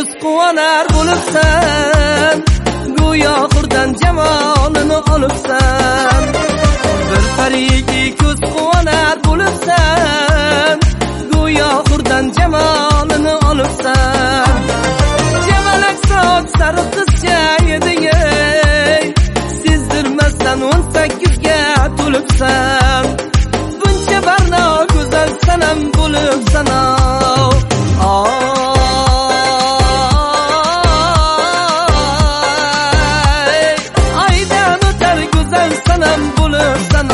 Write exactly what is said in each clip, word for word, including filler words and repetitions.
ko'z quvonar bo'libsan, go'yo hurdan jamolini olibsan. Bir qariki ko'z quvonar bo'libsan, go'yo hurdan jamolini olibsan. Jamalak soch sariq qizcha eding, sezdirmasdan o'n sakkizga to'libsan. Buncha barno go'zal sanam bo'libsan. Aydan o'tar go'zal sanam bo'libsan.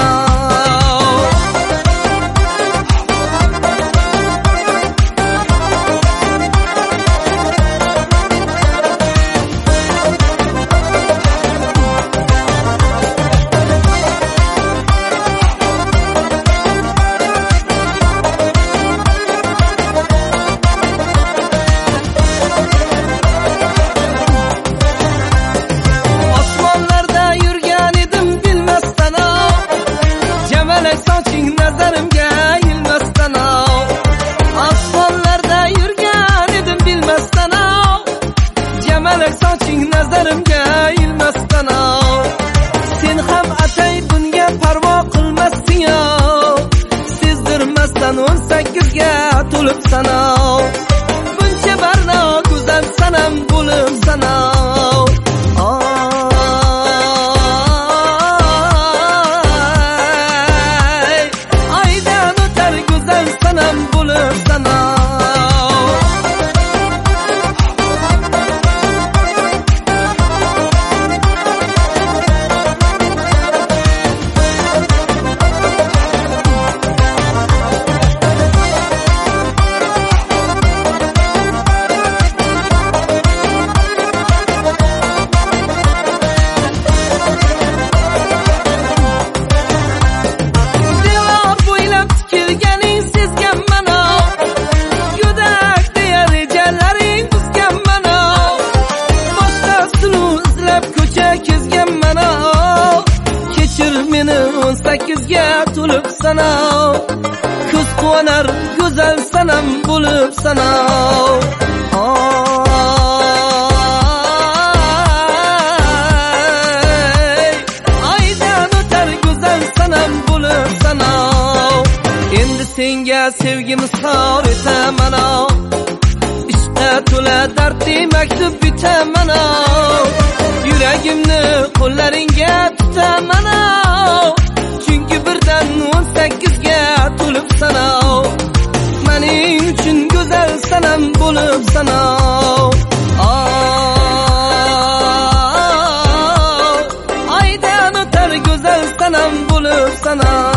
Soching nazarimga ilmasdan, osmonlarda yurgan edim bilmasdan. Jamalak soching nazarimga ilmasdan. Sen ham atay bunga parvo qilmasding, sezdirmasdan o'n sakkizga to'libsan. Buncha barno go'zal sanam bo'libsan. o'n sakkizga to'libsan, ko'z quvonar go'zal sanam bo'libsan. Aydan o'tar go'zal sanam bo'libsan. Endi senga sevgim izhor etaman, ishqqa to'la dardli maktub bitaman. Yuragimni qo'llaringga tutaman, chunki birdan o'n sakkizga to'libsan. Mening uchun go'zal sanam bo'libsan. Aydan o'tar go'zal sanam bo'libsan.